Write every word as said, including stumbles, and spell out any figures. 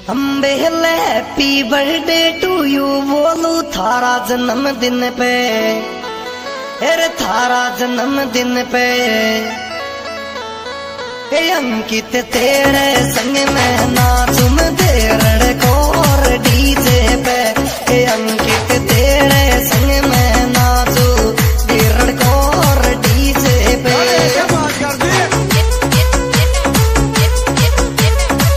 Ambe happy birthday to you बोलू थारा जन्मदिन पे, अरे थारा जन्मदिन पे। हे अंकित तेरे संग में